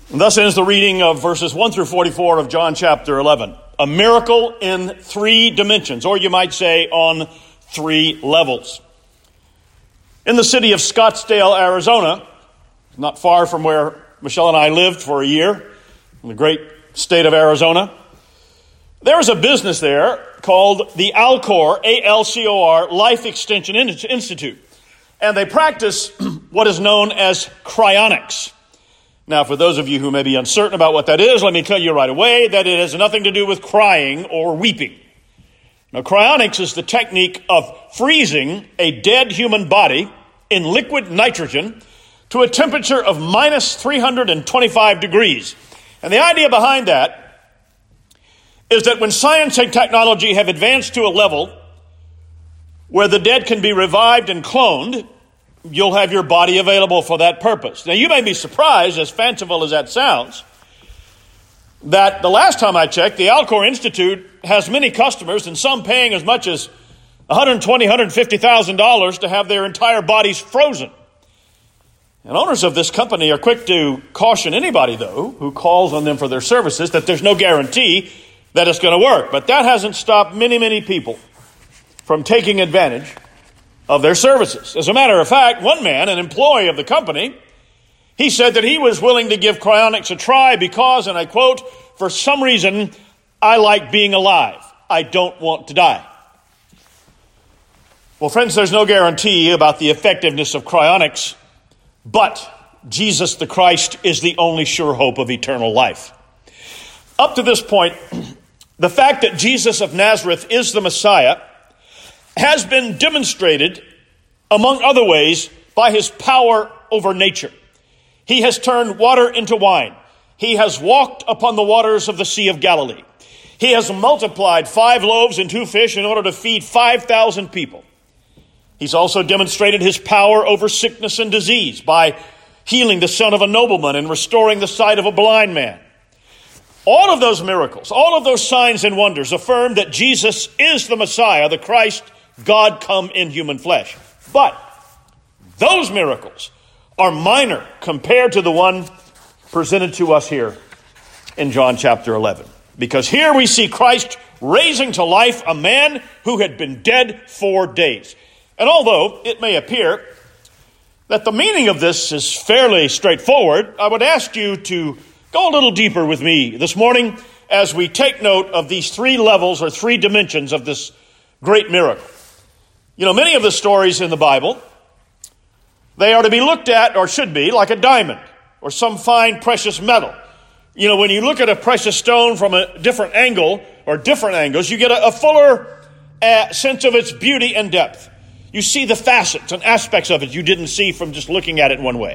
And thus ends the reading of verses 1 through 44 of John chapter 11. A miracle in 3 dimensions, or you might say on 3 levels. In the city of Scottsdale, Arizona, not far from where Michelle and I lived for a year, in the great state of Arizona, there is a business there called the Alcor, A-L-C-O-R, Life Extension Institute. And they practice what is known as cryonics. Now, for those of you who may be uncertain about what that is, let me tell you right away that it has nothing to do with crying or weeping. Now, cryonics is the technique of freezing a dead human body in liquid nitrogen to a temperature of minus 325 degrees. And the idea behind that is that when science and technology have advanced to a level where the dead can be revived and cloned, you'll have your body available for that purpose. Now, you may be surprised, as fanciful as that sounds, that the last time I checked, the Alcor Institute has many customers, and some paying as much as $120,000, $150,000 to have their entire bodies frozen. And owners of this company are quick to caution anybody, though, who calls on them for their services that there's no guarantee that it's going to work. But that hasn't stopped many, many people from taking advantage of their services. As a matter of fact, one man, an employee of the company, he said that he was willing to give cryonics a try because, and I quote, "For some reason, I like being alive. I don't want to die." Well, friends, there's no guarantee about the effectiveness of cryonics, but Jesus the Christ is the only sure hope of eternal life. Up to this point, the fact that Jesus of Nazareth is the Messiah has been demonstrated, among other ways, by his power over nature. He has turned water into wine. He has walked upon the waters of the Sea of Galilee. He has multiplied 5 loaves and 2 fish in order to feed 5,000 people. He's also demonstrated his power over sickness and disease by healing the son of a nobleman and restoring the sight of a blind man. All of those miracles, all of those signs and wonders affirm that Jesus is the Messiah, the Christ, God come in human flesh. But those miracles are minor compared to the one presented to us here in John chapter 11. Because here we see Christ raising to life a man who had been dead 4 days. And although it may appear that the meaning of this is fairly straightforward, I would ask you to go a little deeper with me this morning as we take note of these 3 levels or 3 dimensions of this great miracle. You know, many of the stories in the Bible, they are to be looked at, or should be, like a diamond or some fine precious metal. You know, when you look at a precious stone from a different angle or different angles, you get a fuller sense of its beauty and depth. You see the facets and aspects of it you didn't see from just looking at it one way.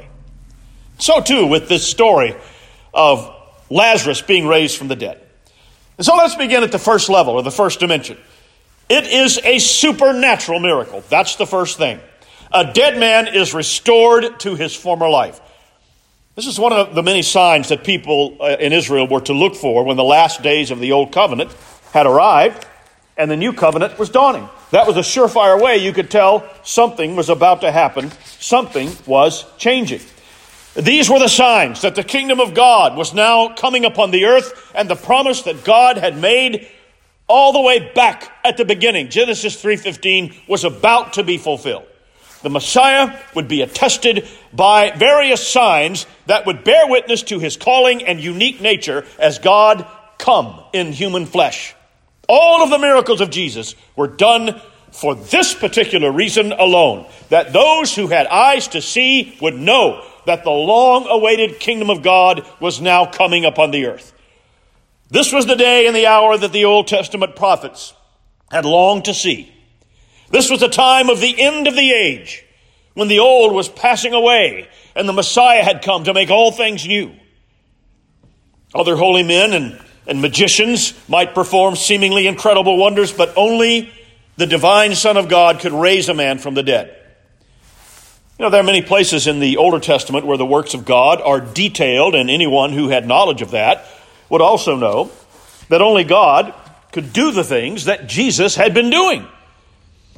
So too with this story of Lazarus being raised from the dead. And so let's begin at the first level, or the first dimension. It is a supernatural miracle. That's the first thing. A dead man is restored to his former life. This is one of the many signs that people in Israel were to look for when the last days of the old covenant had arrived and the new covenant was dawning. That was a surefire way you could tell something was about to happen. Something was changing. These were the signs that the kingdom of God was now coming upon the earth, and the promise that God had made all the way back at the beginning, Genesis 3:15, was about to be fulfilled. The Messiah would be attested by various signs that would bear witness to his calling and unique nature as God come in human flesh. All of the miracles of Jesus were done for this particular reason alone, that those who had eyes to see would know that the long-awaited kingdom of God was now coming upon the earth. This was the day and the hour that the Old Testament prophets had longed to see. This was the time of the end of the age, when the old was passing away and the Messiah had come to make all things new. Other holy men and magicians might perform seemingly incredible wonders, but only the divine Son of God could raise a man from the dead. You know, there are many places in the Older Testament where the works of God are detailed, and anyone who had knowledge of that would also know that only God could do the things that Jesus had been doing.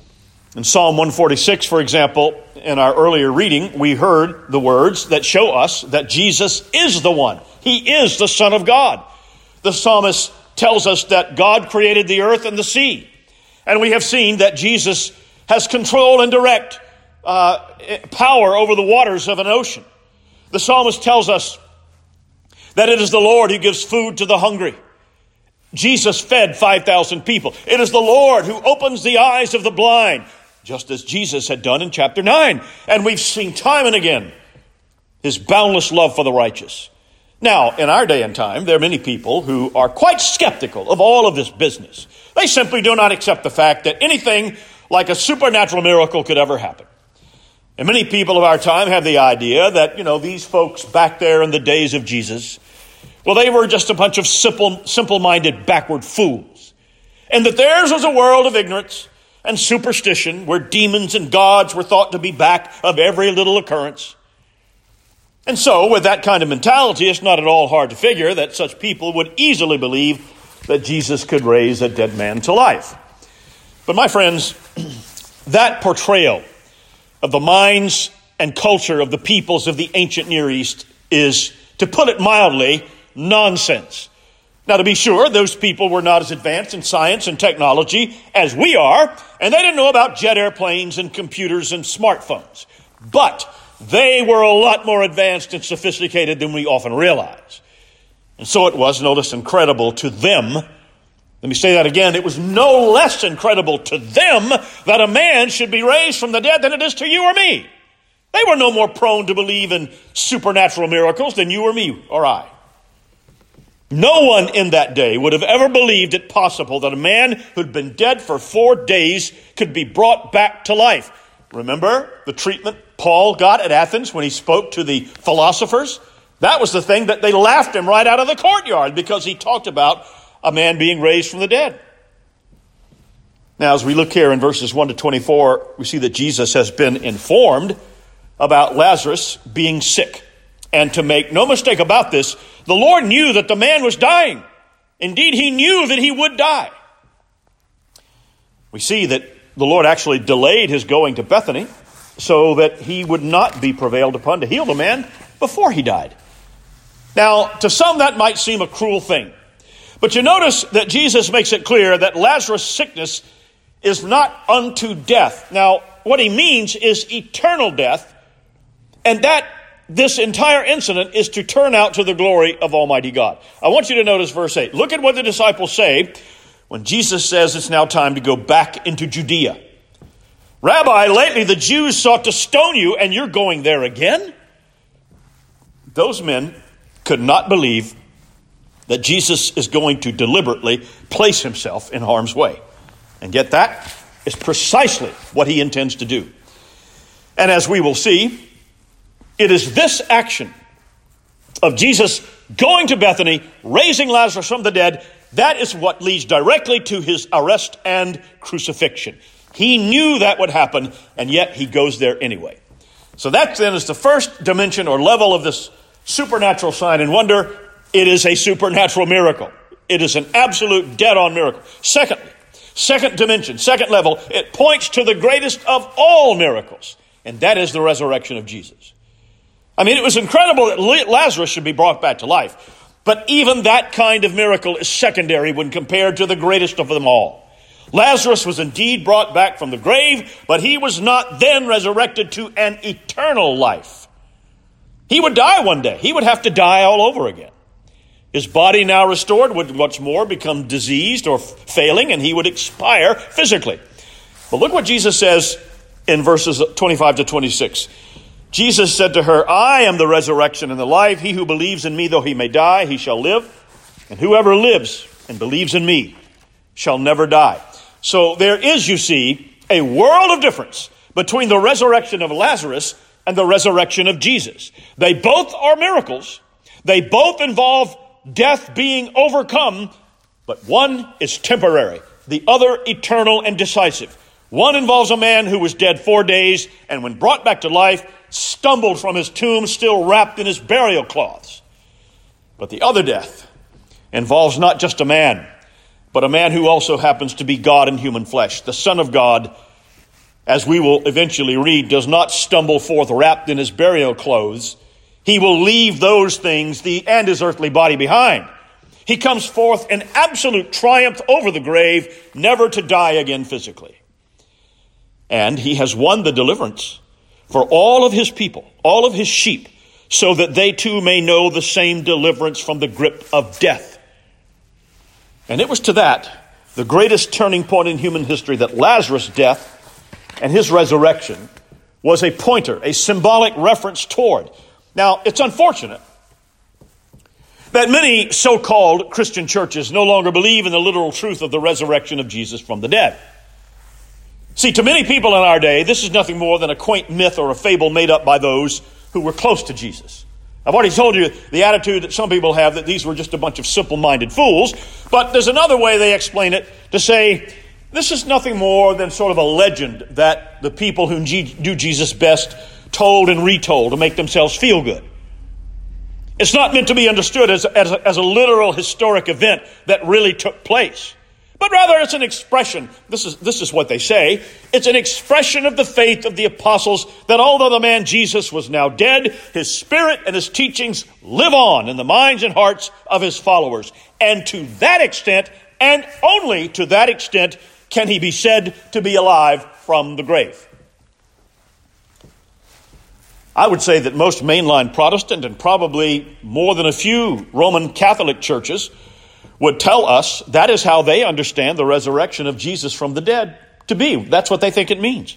In Psalm 146, for example, in our earlier reading, we heard the words that show us that Jesus is the one. He is the Son of God. The psalmist tells us that God created the earth and the sea. And we have seen that Jesus has control and direct power over the waters of an ocean. The psalmist tells us that it is the Lord who gives food to the hungry. Jesus fed 5,000 people. It is the Lord who opens the eyes of the blind, just as Jesus had done in chapter 9. And we've seen time and again his boundless love for the righteous. Now, in our day and time, there are many people who are quite skeptical of all of this business. They simply do not accept the fact that anything like a supernatural miracle could ever happen. And many people of our time have the idea that, these folks back there in the days of Jesus, well, they were just a bunch of simple-minded, backward fools. And that theirs was a world of ignorance and superstition where demons and gods were thought to be back of every little occurrence. And so, with that kind of mentality, it's not at all hard to figure that such people would easily believe that Jesus could raise a dead man to life. But my friends, that portrayal of the minds and culture of the peoples of the ancient Near East is, to put it mildly, nonsense. Now, to be sure, those people were not as advanced in science and technology as we are, and they didn't know about jet airplanes and computers and smartphones. But they were a lot more advanced and sophisticated than we often realize. And so it was no less incredible to them. Let me say that again. It was no less incredible to them that a man should be raised from the dead than it is to you or me. They were no more prone to believe in supernatural miracles than you or me or I. No one in that day would have ever believed it possible that a man who'd been dead for 4 days could be brought back to life. Remember the treatment Paul got at Athens when he spoke to the philosophers? That was the thing that they laughed him right out of the courtyard because he talked about a man being raised from the dead. Now, as we look here in verses 1 to 24, we see that Jesus has been informed about Lazarus being sick. And to make no mistake about this, the Lord knew that the man was dying. Indeed, he knew that he would die. We see that the Lord actually delayed his going to Bethany so that he would not be prevailed upon to heal the man before he died. Now, to some that might seem a cruel thing. But you notice that Jesus makes it clear that Lazarus' sickness is not unto death. Now, what he means is eternal death, and that this entire incident is to turn out to the glory of Almighty God. I want you to notice verse 8. Look at what the disciples say when Jesus says it's now time to go back into Judea. Rabbi, lately the Jews sought to stone you, and you're going there again? Those men could not believe that Jesus is going to deliberately place himself in harm's way. And yet that is precisely what he intends to do. And as we will see, it is this action of Jesus going to Bethany, raising Lazarus from the dead, that is what leads directly to his arrest and crucifixion. He knew that would happen, and yet he goes there anyway. So that then is the first dimension or level of this supernatural sign and wonder. It is a supernatural miracle. It is an absolute dead-on miracle. Secondly, second dimension, second level, it points to the greatest of all miracles, and that is the resurrection of Jesus. I mean, it was incredible that Lazarus should be brought back to life, but even that kind of miracle is secondary when compared to the greatest of them all. Lazarus was indeed brought back from the grave, but he was not then resurrected to an eternal life. He would die one day. He would have to die all over again. His body now restored would once more become diseased or failing, and he would expire physically. But look what Jesus says in verses 25 to 26. Jesus said to her, I am the resurrection and the life. He who believes in me, though he may die, he shall live. And whoever lives and believes in me shall never die. So there is, you see, a world of difference between the resurrection of Lazarus and the resurrection of Jesus. They both are miracles. They both involve death being overcome, but one is temporary, the other eternal and decisive. One involves a man who was dead 4 days and when brought back to life, stumbled from his tomb still wrapped in his burial cloths. But the other death involves not just a man, but a man who also happens to be God in human flesh, the Son of God as we will eventually read, does not stumble forth wrapped in his burial clothes, he will leave those things and his earthly body behind. He comes forth in absolute triumph over the grave, never to die again physically. And he has won the deliverance for all of his people, all of his sheep, so that they too may know the same deliverance from the grip of death. And it was to that, the greatest turning point in human history, that Lazarus' death and his resurrection was a pointer, a symbolic reference toward. Now, it's unfortunate that many so-called Christian churches no longer believe in the literal truth of the resurrection of Jesus from the dead. See, to many people in our day, this is nothing more than a quaint myth or a fable made up by those who were close to Jesus. I've already told you the attitude that some people have, that these were just a bunch of simple-minded fools. But there's another way they explain it, to say this is nothing more than sort of a legend that the people who knew Jesus best told and retold to make themselves feel good. It's not meant to be understood as a literal historic event that really took place, but rather it's an expression. This is what they say. It's an expression of the faith of the apostles that although the man Jesus was now dead, his spirit and his teachings live on in the minds and hearts of his followers. And to that extent, and only to that extent, can he be said to be alive from the grave. I would say that most mainline Protestant and probably more than a few Roman Catholic churches would tell us that is how they understand the resurrection of Jesus from the dead to be. That's what they think it means.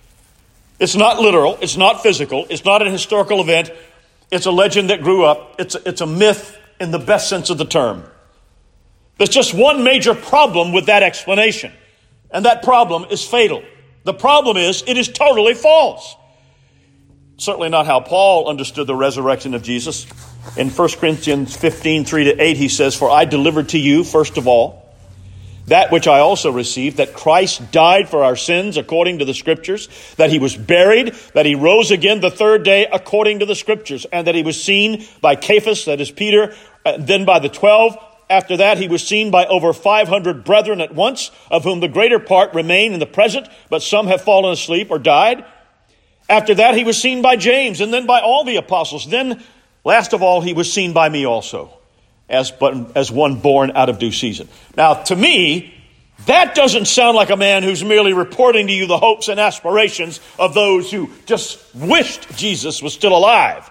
It's not literal. It's not physical. It's not an historical event. It's a legend that grew up. It's a myth in the best sense of the term. There's just one major problem with that explanation, and that problem is fatal. The problem is it is totally false. Certainly not how Paul understood the resurrection of Jesus. In 1 Corinthians 15, 3-8, he says, "For I delivered to you, first of all, that which I also received, that Christ died for our sins according to the Scriptures, that he was buried, that he rose again the third day according to the Scriptures, and that he was seen by Cephas," that is Peter, then by the 12. After that, he was seen by over 500 brethren at once, of whom the greater part remain in the present, but some have fallen asleep or died. After that, he was seen by James, and then by all the apostles. Then, last of all, he was seen by me also, as one born out of due season. Now, to me, that doesn't sound like a man who's merely reporting to you the hopes and aspirations of those who just wished Jesus was still alive.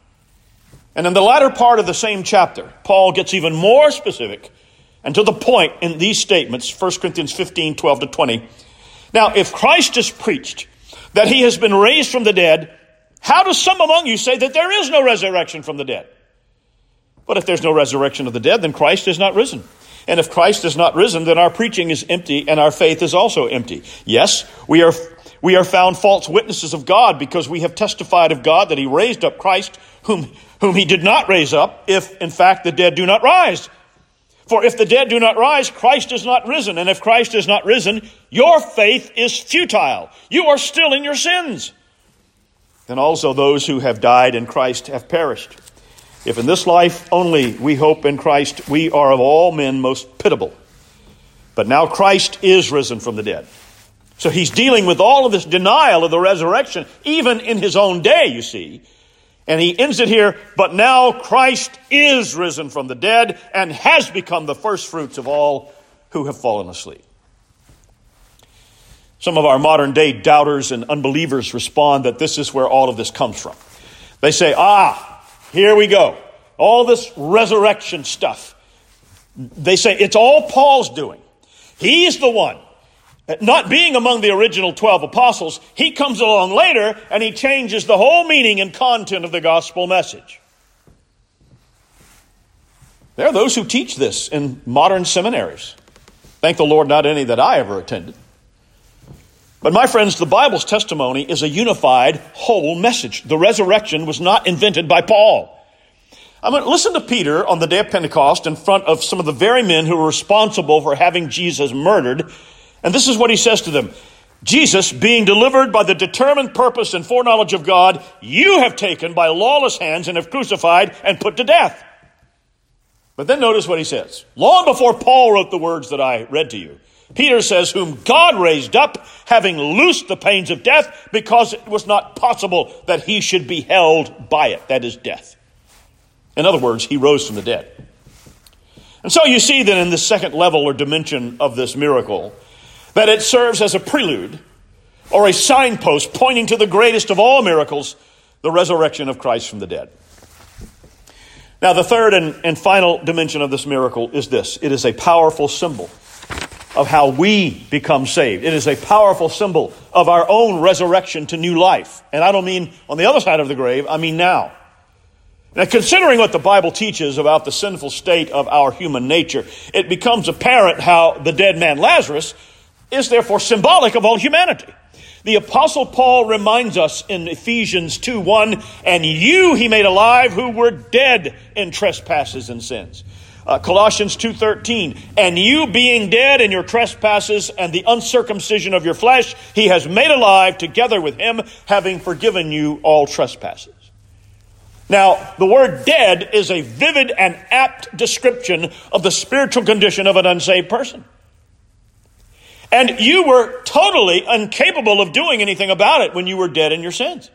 And in the latter part of the same chapter, Paul gets even more specific and to the point in these statements, 1 Corinthians 15, 12-20. Now, if Christ is preached that he has been raised from the dead, how do some among you say that there is no resurrection from the dead? But if there's no resurrection of the dead, then Christ is not risen. And if Christ is not risen, then our preaching is empty and our faith is also empty. Yes, we are found false witnesses of God, because we have testified of God that he raised up Christ, whom he did not raise up, if in fact the dead do not rise. For if the dead do not rise, Christ is not risen. And if Christ is not risen, your faith is futile. You are still in your sins. Then also those who have died in Christ have perished. If in this life only we hope in Christ, we are of all men most pitiable. But now Christ is risen from the dead. So he's dealing with all of this denial of the resurrection, even in his own day, you see. And he ends it here, but now Christ is risen from the dead and has become the first fruits of all who have fallen asleep. Some of our modern day doubters and unbelievers respond that this is where all of this comes from. They say, here we go. All this resurrection stuff. They say it's all Paul's doing. He's the one. Not being among the original 12 apostles, he comes along later and he changes the whole meaning and content of the gospel message. There are those who teach this in modern seminaries. Thank the Lord, not any that I ever attended. But my friends, the Bible's testimony is a unified whole message. The resurrection was not invented by Paul. I mean, listen to Peter on the day of Pentecost in front of some of the very men who were responsible for having Jesus murdered. And this is what he says to them. Jesus, being delivered by the determined purpose and foreknowledge of God, you have taken by lawless hands and have crucified and put to death. But then notice what he says. Long before Paul wrote the words that I read to you, Peter says, whom God raised up, having loosed the pains of death, because it was not possible that he should be held by it, that is death. In other words, he rose from the dead. And so you see that in the second level or dimension of this miracle, that it serves as a prelude or a signpost pointing to the greatest of all miracles, the resurrection of Christ from the dead. Now, the third and final dimension of this miracle is this. It is a powerful symbol of how we become saved. It is a powerful symbol of our own resurrection to new life. And I don't mean on the other side of the grave, I mean now. Now, considering what the Bible teaches about the sinful state of our human nature, it becomes apparent how the dead man Lazarus is therefore symbolic of all humanity. The Apostle Paul reminds us in Ephesians 2:1, and you he made alive who were dead in trespasses and sins. Colossians 2:13, and you being dead in your trespasses and the uncircumcision of your flesh, he has made alive together with him, having forgiven you all trespasses. Now, the word dead is a vivid and apt description of the spiritual condition of an unsaved person. And you were totally incapable of doing anything about it when you were dead in your sins.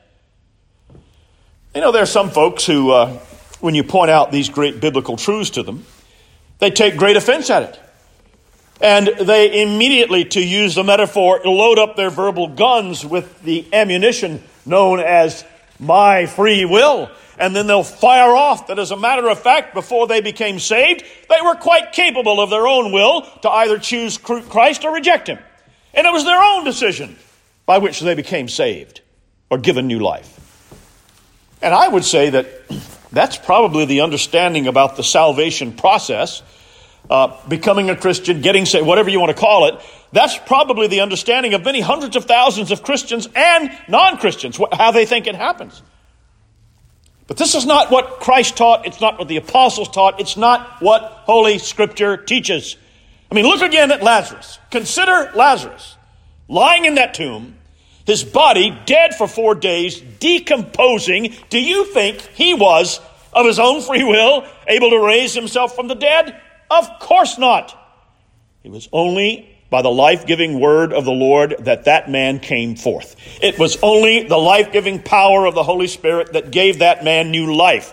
You know, there are some folks who, when you point out these great biblical truths to them, they take great offense at it. And they immediately, to use the metaphor, load up their verbal guns with the ammunition known as my free will. And then they'll fire off that, as a matter of fact, before they became saved, they were quite capable of their own will to either choose Christ or reject him. And it was their own decision by which they became saved or given new life. And I would say that that's probably the understanding about the salvation process, becoming a Christian, getting saved, whatever you want to call it. That's probably the understanding of many hundreds of thousands of Christians and non-Christians, how they think it happens. But this is not what Christ taught. It's not what the apostles taught. It's not what Holy Scripture teaches. I mean, look again at Lazarus. Consider Lazarus lying in that tomb, his body dead for 4 days, decomposing. Do you think he was, of his own free will, able to raise himself from the dead? Of course not. It was only by the life-giving word of the Lord that man came forth. It was only the life-giving power of the Holy Spirit that gave that man new life.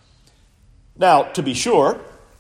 Now, to be sure,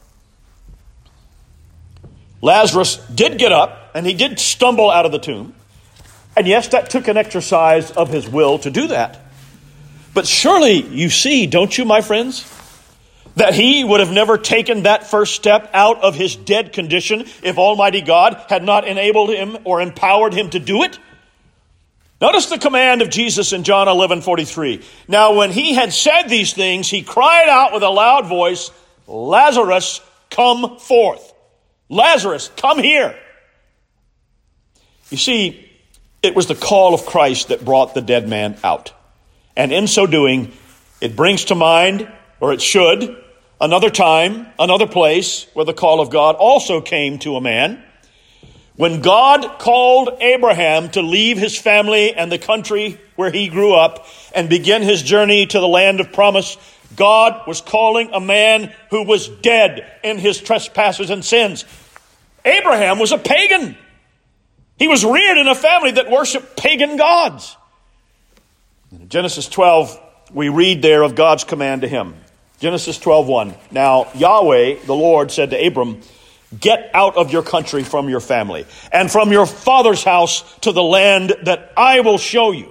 Lazarus did get up, and he did stumble out of the tomb. And yes, that took an exercise of his will to do that. But surely you see, don't you, my friends, that he would have never taken that first step out of his dead condition if Almighty God had not enabled him or empowered him to do it? Notice the command of Jesus in John 11:43. Now, when he had said these things, he cried out with a loud voice, Lazarus, come forth. Lazarus, come here. You see, it was the call of Christ that brought the dead man out. And in so doing, it brings to mind, or it should, another time, another place where the call of God also came to a man. When God called Abraham to leave his family and the country where he grew up and begin his journey to the land of promise, God was calling a man who was dead in his trespasses and sins. Abraham was a pagan. He was reared in a family that worshiped pagan gods. In Genesis 12, we read there of God's command to him. Genesis 12:1. Now Yahweh, the Lord, said to Abram, get out of your country from your family and from your father's house to the land that I will show you.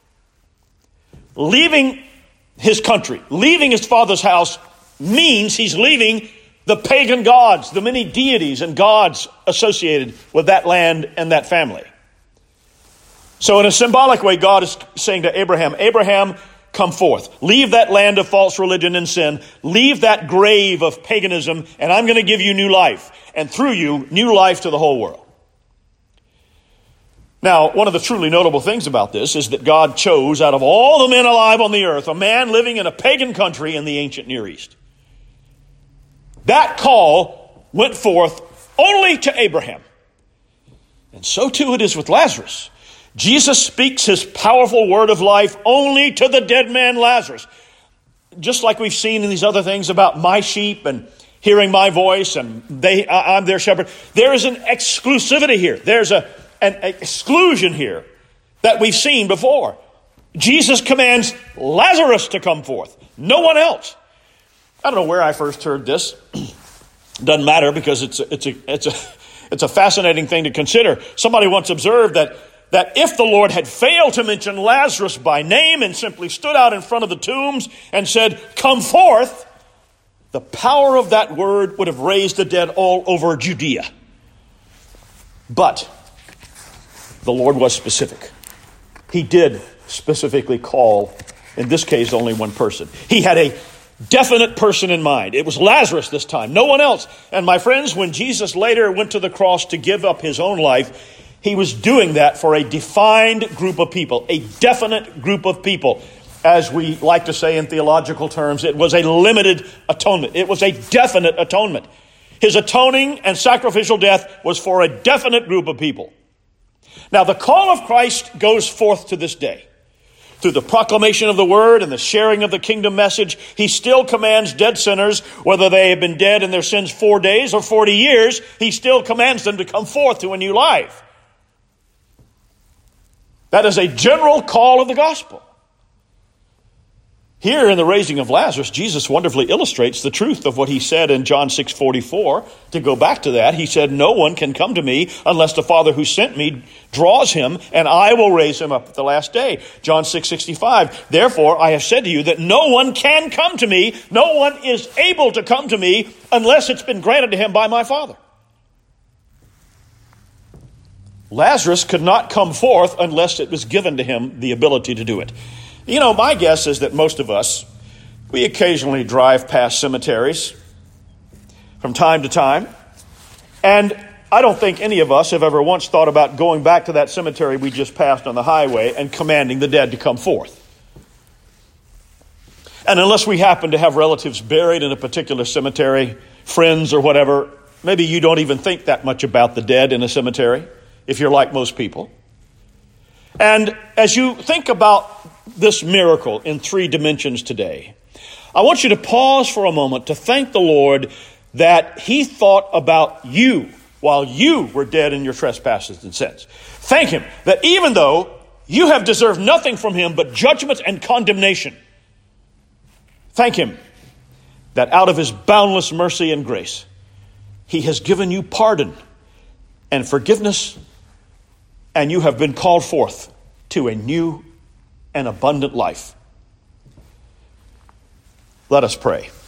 Leaving his country, leaving his father's house means he's leaving the pagan gods, the many deities and gods associated with that land and that family. So in a symbolic way, God is saying to Abraham, Abraham, come forth. Leave that land of false religion and sin. Leave that grave of paganism, and I'm going to give you new life. And through you, new life to the whole world. Now, one of the truly notable things about this is that God chose out of all the men alive on the earth, a man living in a pagan country in the ancient Near East. That call went forth only to Abraham. And so too it is with Lazarus. Jesus speaks his powerful word of life only to the dead man Lazarus. Just like we've seen in these other things about my sheep and hearing my voice, and I'm their shepherd. There is an exclusivity here. There's an exclusion here that we've seen before. Jesus commands Lazarus to come forth, no one else. I don't know where I first heard this. Doesn't matter, because it's a fascinating thing to consider. Somebody once observed that if the Lord had failed to mention Lazarus by name and simply stood out in front of the tombs and said, "Come forth," the power of that word would have raised the dead all over Judea. But the Lord was specific. He did specifically call, in this case, only one person. He had a definite person in mind. It was Lazarus this time, no one else. And my friends, when Jesus later went to the cross to give up his own life, he was doing that for a defined group of people, a definite group of people. As we like to say in theological terms, it was a limited atonement. It was a definite atonement. His atoning and sacrificial death was for a definite group of people. Now, the call of Christ goes forth to this day. Through the proclamation of the word and the sharing of the kingdom message, he still commands dead sinners, whether they have been dead in their sins 4 days or 40 years, he still commands them to come forth to a new life. That is a general call of the gospel. Here in the raising of Lazarus, Jesus wonderfully illustrates the truth of what he said in John 6:44. To go back to that, he said, "No one can come to me unless the Father who sent me draws him, and I will raise him up at the last day." John 6:65, "Therefore I have said to you that no one can come to me, no one is able to come to me unless it's been granted to him by my Father." Lazarus could not come forth unless it was given to him the ability to do it. You know, my guess is that most of us, we occasionally drive past cemeteries from time to time. And I don't think any of us have ever once thought about going back to that cemetery we just passed on the highway and commanding the dead to come forth. And unless we happen to have relatives buried in a particular cemetery, friends or whatever, maybe you don't even think that much about the dead in a cemetery, if you're like most people. And as you think about this miracle in 3 dimensions today, I want you to pause for a moment to thank the Lord that he thought about you while you were dead in your trespasses and sins. Thank him that even though you have deserved nothing from him but judgment and condemnation, thank him that out of his boundless mercy and grace, he has given you pardon and forgiveness, and you have been called forth to a new and abundant life. Let us pray.